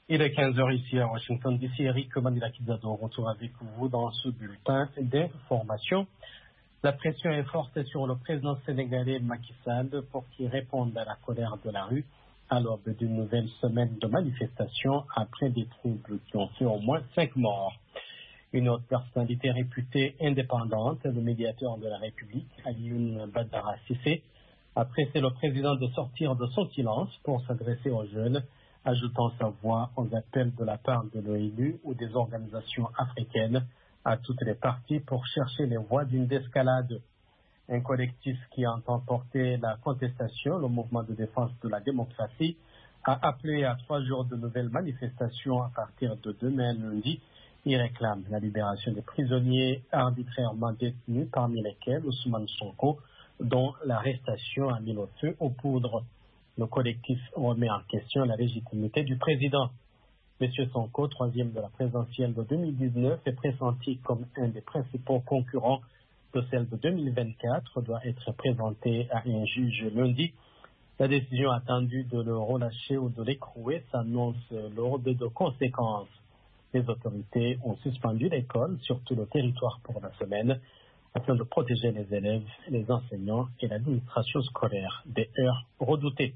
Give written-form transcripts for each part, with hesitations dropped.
Il est 15 heures ici à Washington DC. Eric Manilakizado retourne avec vous dans ce bulletin d'information. La pression est forte sur le président sénégalais Macky Sall pour qu'il réponde à la colère de la rue à l'aube d'une nouvelle semaine de manifestations après des troubles qui ont fait au moins 5 morts. Une autre personnalité réputée indépendante, le médiateur de la République, Alioune Badara Cissé, a pressé le président de sortir de son silence pour s'adresser aux jeunes, ajoutant sa voix aux appels de la part de l'ONU ou des organisations africaines à toutes les parties pour chercher les voies d'une escalade. Un collectif qui entend porter la contestation, le mouvement de défense de la démocratie, a appelé à 3 jours de nouvelles manifestations à partir de demain lundi. Il réclame la libération des prisonniers arbitrairement détenus, parmi lesquels Ousmane Sonko, dont l'arrestation a mis le feu aux poudres. Le collectif remet en question la légitimité du président. M. Sonko, troisième de la présidentielle de 2019, est pressenti comme un des principaux concurrents de celle de 2024, doit être présenté à un juge lundi. La décision attendue de le relâcher ou de l'écrouer s'annonce lourde de conséquences. Les autorités ont suspendu l'école sur tout le territoire pour la semaine afin de protéger les élèves, les enseignants et l'administration scolaire des heurts redoutés.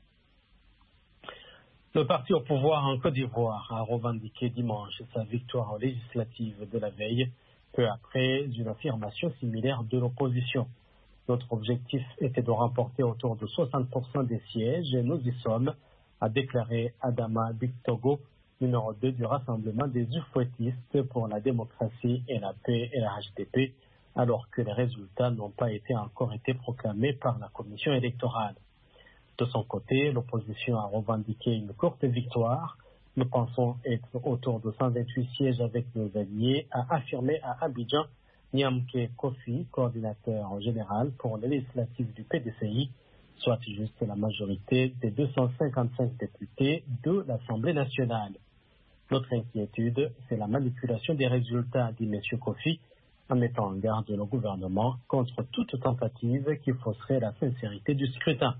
Le parti au pouvoir en Côte d'Ivoire a revendiqué dimanche sa victoire législative de la veille, peu après une affirmation similaire de l'opposition. Notre objectif était de remporter autour de 60% des sièges et nous y sommes, a déclaré Adama Bictogo, numéro 2 du Rassemblement des Ufouettistes pour la démocratie et la paix et la HDP, alors que les résultats n'ont pas encore été proclamés par la commission électorale. De son côté, l'opposition a revendiqué une courte victoire. Nous pensons être autour de 128 sièges avec nos alliés, a affirmé à Abidjan Niamke Kofi, coordinateur général pour les législatives du PDCI, soit juste la majorité des 255 députés de l'Assemblée nationale. Notre inquiétude, c'est la manipulation des résultats, dit M. Kofi, en mettant en garde le gouvernement contre toute tentative qui fausserait la sincérité du scrutin.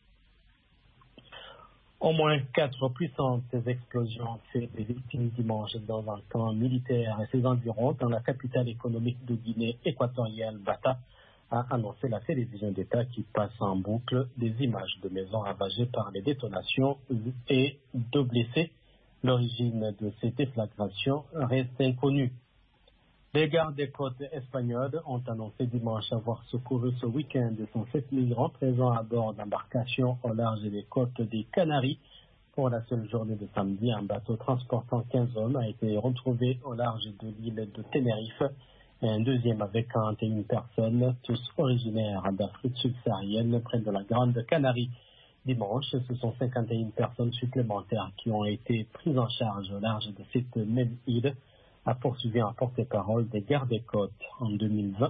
Au moins 4 puissantes explosions ont fait des victimes dimanche dans un camp militaire et ses environs dans la capitale économique de Guinée équatoriale, Bata, a annoncé la télévision d'État qui passe en boucle des images de maisons ravagées par les détonations et de blessés. L'origine de ces déflagrations reste inconnue. Les gardes des côtes espagnoles ont annoncé dimanche avoir secouru ce week-end 107 migrants présents à bord d'embarcations au large des côtes des Canaries. Pour la seule journée de samedi, un bateau transportant 15 hommes a été retrouvé au large de l'île de Tenerife et un deuxième avec 41 personnes, tous originaires d'Afrique subsaharienne près de la Grande Canarie. Dimanche, ce sont 51 personnes supplémentaires qui ont été prises en charge au large de cette même île, a poursuivi un porte-parole des gardes des côtes. En 2020,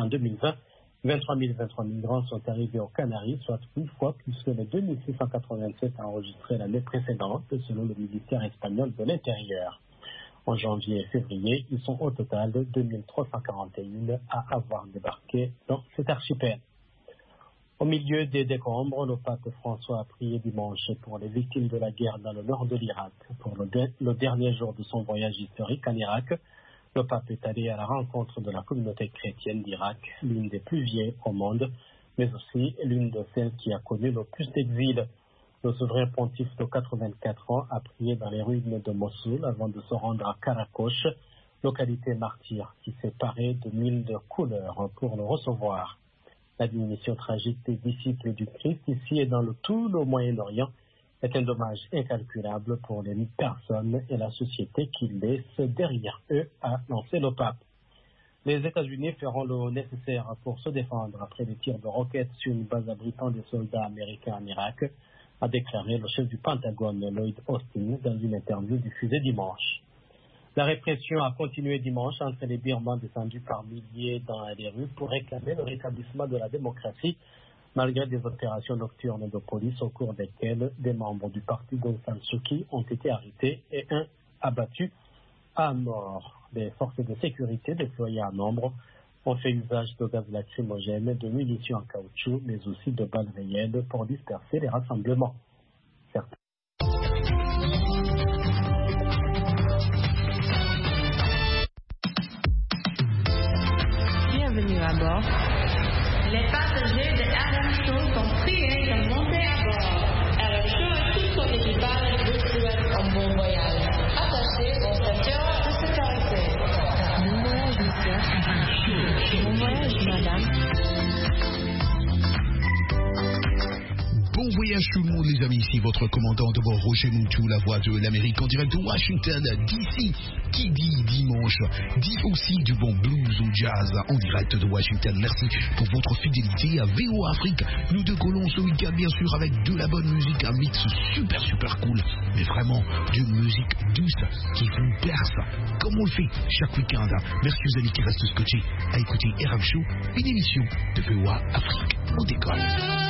23 migrants sont arrivés aux Canaries, soit une fois plus que les 2687 enregistrés l'année précédente, selon le ministère espagnol de l'Intérieur. En janvier et février, ils sont au total de 2341 à avoir débarqué dans cet archipel. Au milieu des décombres, le pape François a prié dimanche pour les victimes de la guerre dans le nord de l'Irak. Pour le dernier jour de son voyage historique en Irak, le pape est allé à la rencontre de la communauté chrétienne d'Irak, l'une des plus vieilles au monde, mais aussi l'une de celles qui a connu le plus d'exil. Le souverain pontife de 84 ans a prié dans les ruines de Mossoul avant de se rendre à Karakosh, localité martyre qui s'est parée de 1000 couleurs pour le recevoir. La diminution tragique des disciples du Christ ici et dans tout le Moyen-Orient est un dommage incalculable pour les personnes et la société qui laissent derrière eux, a lancé le pape. Les États-Unis feront le nécessaire pour se défendre après les tirs de roquettes sur une base abritant des soldats américains en Irak, a déclaré le chef du Pentagone, Lloyd Austin, dans une interview diffusée dimanche. La répression a continué dimanche entre les Birmans descendus par milliers dans les rues pour réclamer le rétablissement de la démocratie, malgré des opérations nocturnes de police au cours desquelles des membres du parti d'Aung San Suu Kyi ont été arrêtés et un abattu à mort. Les forces de sécurité déployées en nombre ont fait usage de gaz lacrymogène, de munitions en caoutchouc, mais aussi de balles réelles pour disperser les rassemblements. Certains Bienvenue à bord. Les passagers de RM Show sont priés de monter à bord. RM Show et tout son équipage vous souhaitent un bon voyage. Attachez vos ceintures de sécurité. Bon voyage, monsieur. Bon voyage, madame. Bon voyage tout le monde les amis, ici votre commandant de bord Roger Moutou, la voix de l'Amérique en direct de Washington DC. Qui dit dimanche, dit aussi du bon blues ou jazz en direct de Washington. Merci pour votre fidélité à VOA Afrique. Nous décollons ce week-end bien sûr avec de la bonne musique, un mix super cool, mais vraiment d'une musique douce qui vous berce, comme on le fait chaque week-end. Merci aux amis qui restent scotchés à écouter RM Show, une émission de VOA Afrique. On décolle.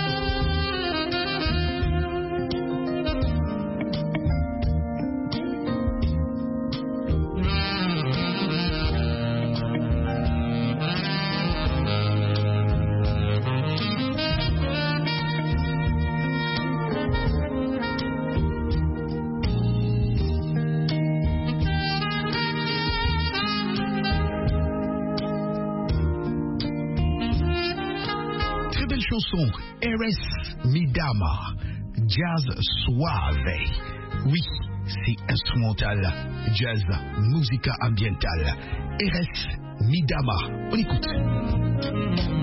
Chanson Eres Mi Dama, jazz suave. Oui, c'est instrumental, jazz, musica ambientale. Eres Mi Dama, on écoute.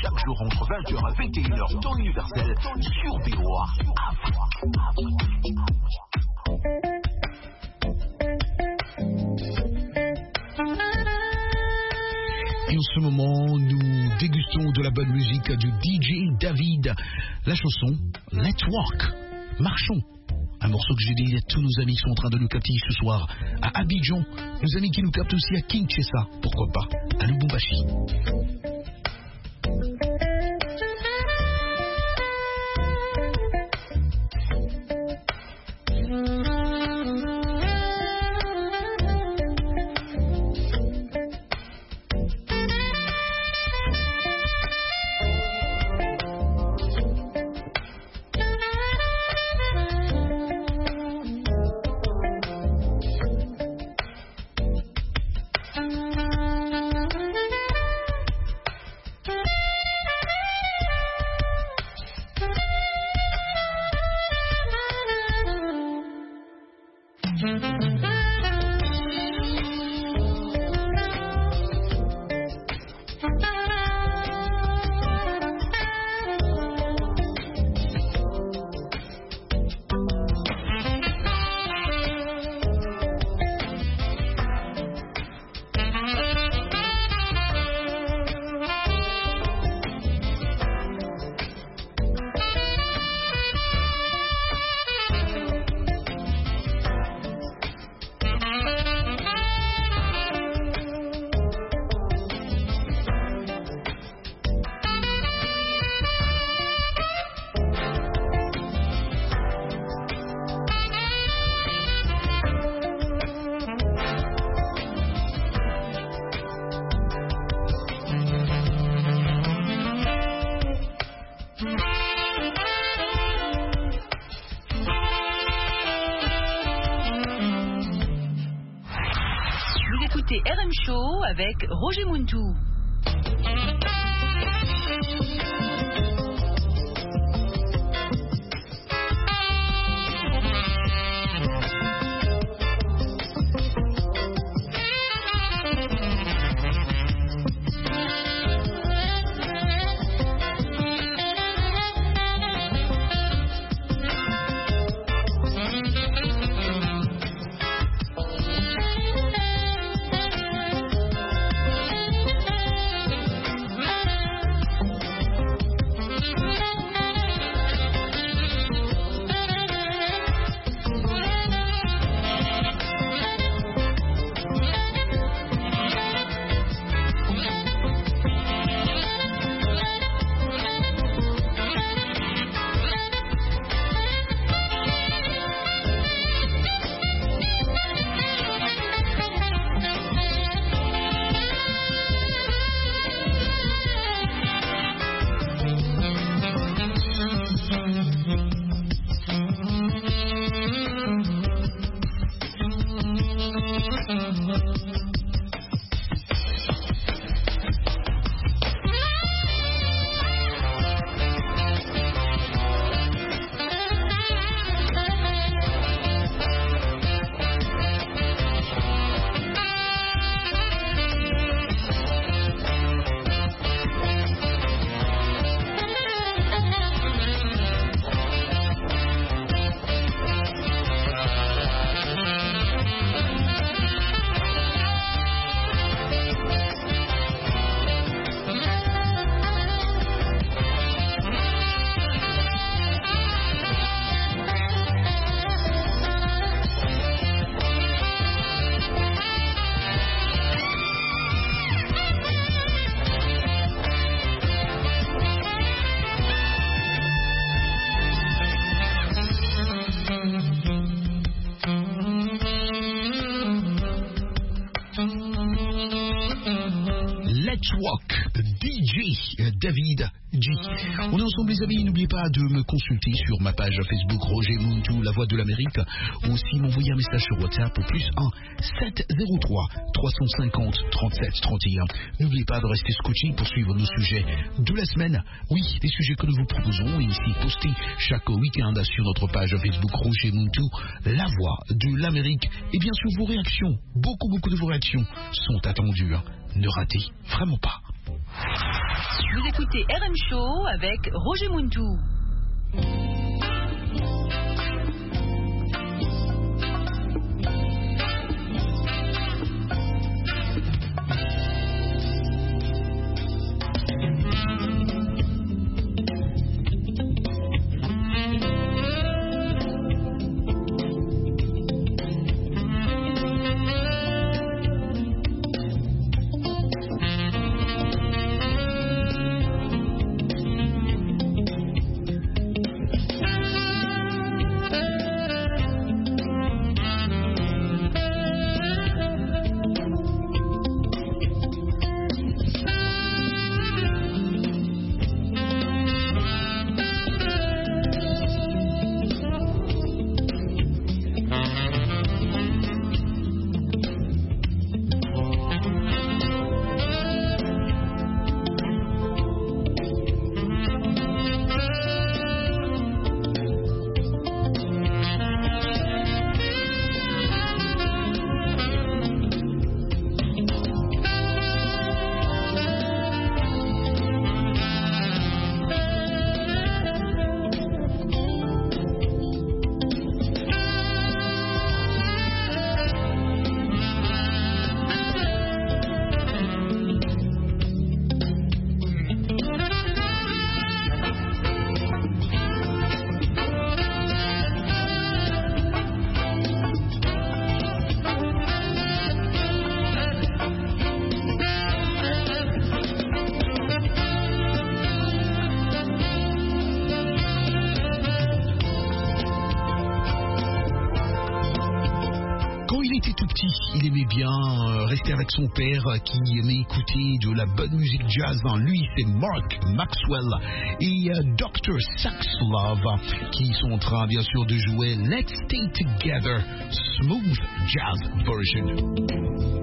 chaque jour entre 20h et 21h, temps universel, sur VOA. Et en ce moment, nous dégustons de la bonne musique du DJ David. La chanson Let's Walk. Marchons. Un morceau que j'ai dédié à tous nos amis qui sont en train de nous capter ce soir à Abidjan. Nos amis qui nous captent aussi à Kinshasa. Pourquoi pas à Lubumbashi. RM Show avec Roger Muntu. Let's Walk, DJ David G. On est ensemble les amis, n'oubliez pas de me consulter sur ma page Facebook Roger Muntu, la voix de l'Amérique, ou aussi m'envoyer un message sur WhatsApp au +1 703 350 37 31. N'oubliez pas de rester scotché pour suivre nos sujets de la semaine. Oui, les sujets que nous vous proposons ici postés chaque week-end sur notre page Facebook Roger Muntu, la voix de l'Amérique. Et bien sûr vos réactions, beaucoup de vos réactions sont attendues. Ne ratez vraiment pas. Vous écoutez RM Show avec Roger Muntou. Il aimait bien rester avec son père qui aimait écouter de la bonne musique jazz. Lui, c'est Mark Maxwell et Dr. Saxlove qui sont en train, bien sûr, de jouer Let's Stay Together, Smooth Jazz Version.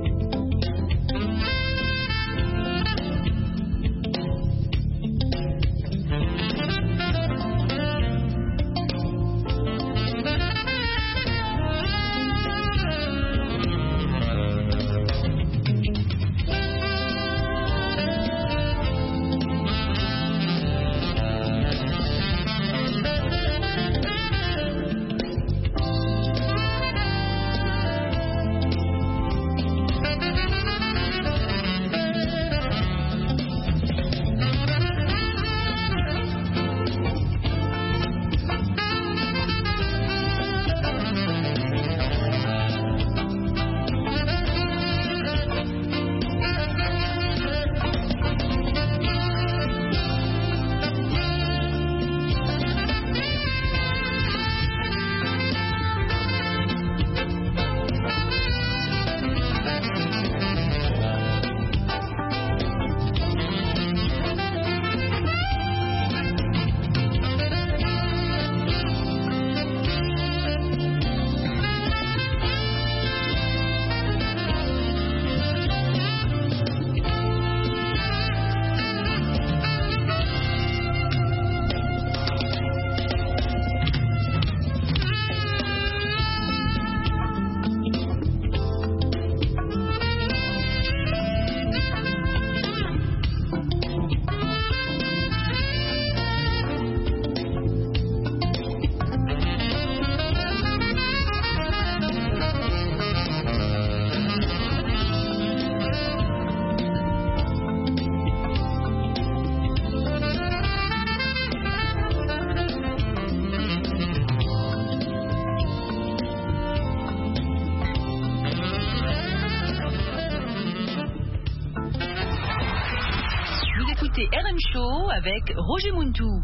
écoutez RM Show avec Roger Muntou.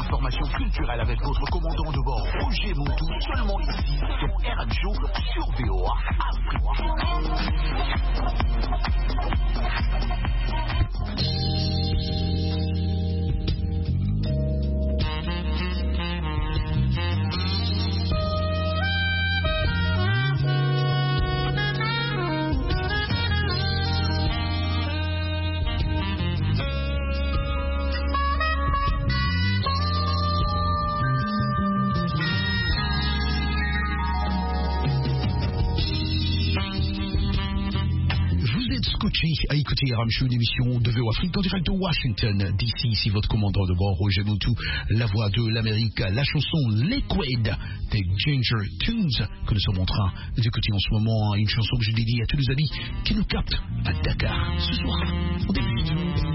l'information culturelle avec votre commandant de bord Roger Moutou, seulement ici sur RM Show sur VOA Afrique. À écouter RM Show, une émission de VOA Afrique en direct de Washington DC. Ici votre commandant de bord Roger Moutou, la voix de l'Amérique, la chanson Liquid des Ginger Tunes que nous sommes en train d'écouter en ce moment, une chanson que je dédie à tous les amis qui nous captent à Dakar ce soir. On débute.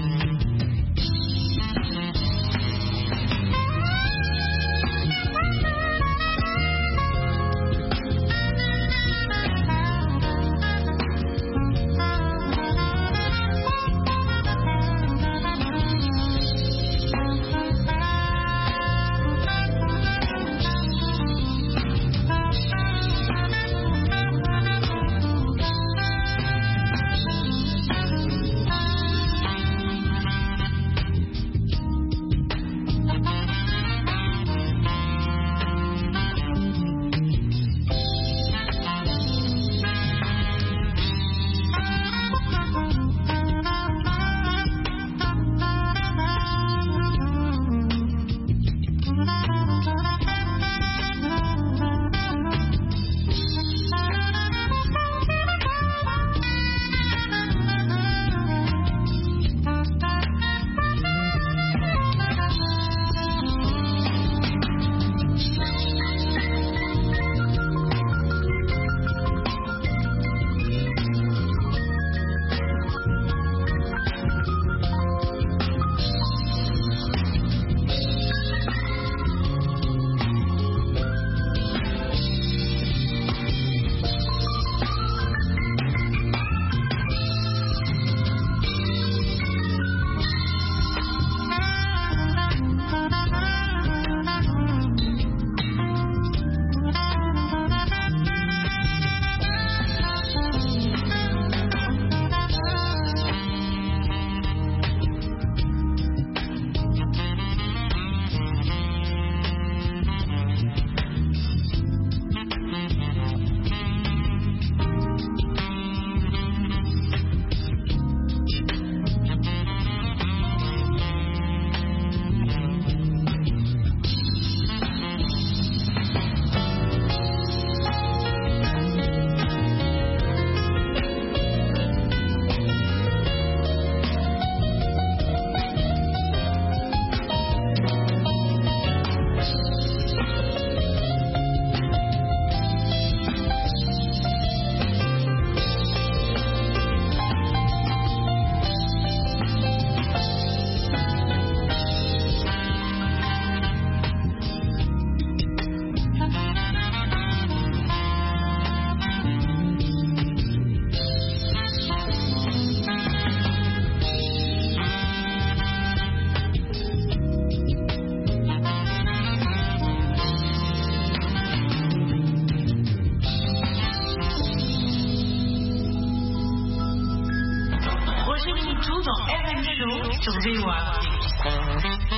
sur VOA Afrique.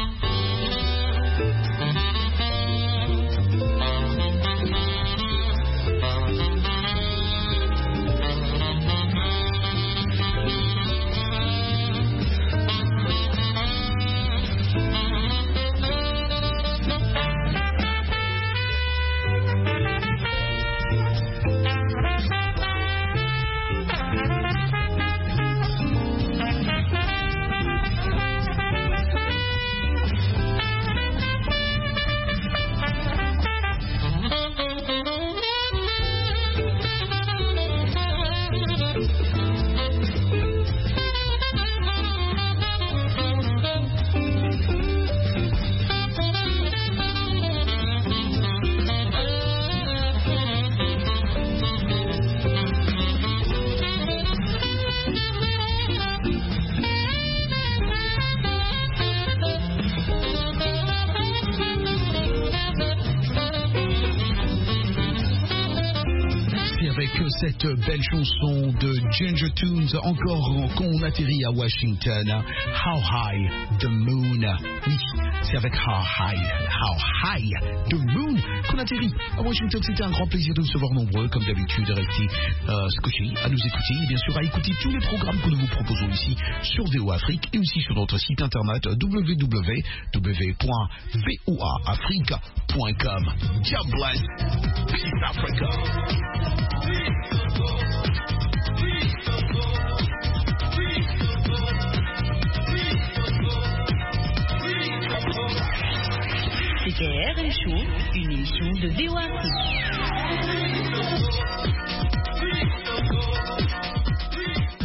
cette belle chanson de Ginger Tunes, encore qu'on atterrit à Washington. How High the Moon. Oui, c'est avec How High the Moon qu'on atterrit à Washington. C'était un grand plaisir de vous recevoir nombreux, comme d'habitude, à rester scotchés, à nous écouter et bien sûr à écouter tous les programmes que nous vous proposons ici sur VOA Afrique et aussi sur notre site internet www.voaafrica.com. God bless. Peace Africa. C'était RM Show, une émission de VOA Afrique.